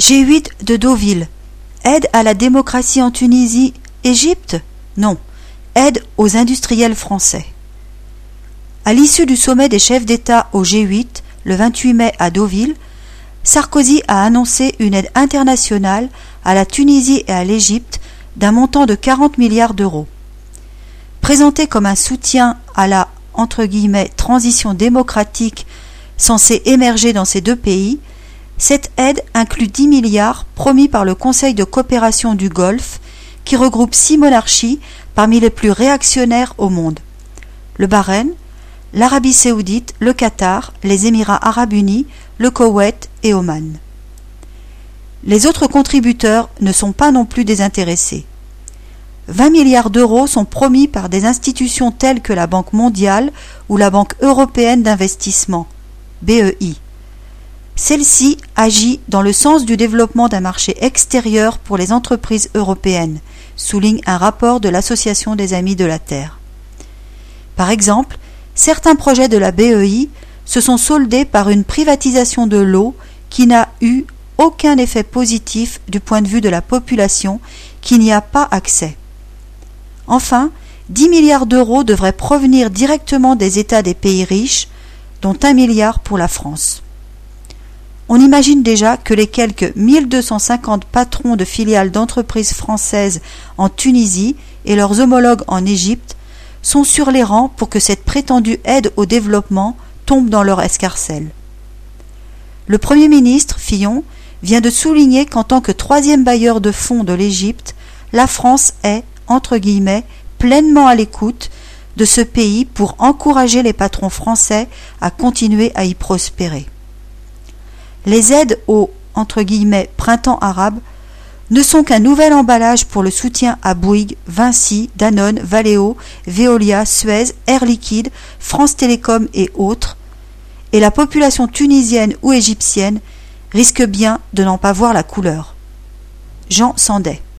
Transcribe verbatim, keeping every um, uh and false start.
G huit de Deauville. Aide à la démocratie en Tunisie, Égypte? Non. Aide aux industriels français. À l'issue du sommet des chefs d'État au G huit, le vingt-huit mai à Deauville, Sarkozy a annoncé une aide internationale à la Tunisie et à l'Égypte d'un montant de quarante milliards d'euros. Présenté comme un soutien à la entre guillemets, transition démocratique censée émerger dans ces deux pays, cette aide inclut dix milliards promis par le Conseil de coopération du Golfe, qui regroupe six monarchies parmi les plus réactionnaires au monde: le Bahreïn, l'Arabie saoudite, le Qatar, les Émirats arabes unis, le Koweït et Oman. Les autres contributeurs ne sont pas non plus désintéressés. vingt milliards d'euros sont promis par des institutions telles que la Banque mondiale ou la Banque européenne d'investissement, B E I. Celle-ci agit dans le sens du développement d'un marché extérieur pour les entreprises européennes, souligne un rapport de l'Association des Amis de la Terre. Par exemple, certains projets de la B E I se sont soldés par une privatisation de l'eau qui n'a eu aucun effet positif du point de vue de la population qui n'y a pas accès. Enfin, dix milliards d'euros devraient provenir directement des États des pays riches, dont un milliard pour la France. On imagine déjà que les quelques mille deux cent cinquante patrons de filiales d'entreprises françaises en Tunisie et leurs homologues en Égypte sont sur les rangs pour que cette prétendue aide au développement tombe dans leur escarcelle. Le Premier ministre, Fillon, vient de souligner qu'en tant que troisième bailleur de fonds de l'Égypte, la France est, entre guillemets, pleinement à l'écoute de ce pays pour encourager les patrons français à continuer à y prospérer. Les aides au, entre guillemets, printemps arabe ne sont qu'un nouvel emballage pour le soutien à Bouygues, Vinci, Danone, Valeo, Veolia, Suez, Air Liquide, France Télécom et autres, et la population tunisienne ou égyptienne risque bien de n'en pas voir la couleur. Jean Sandet.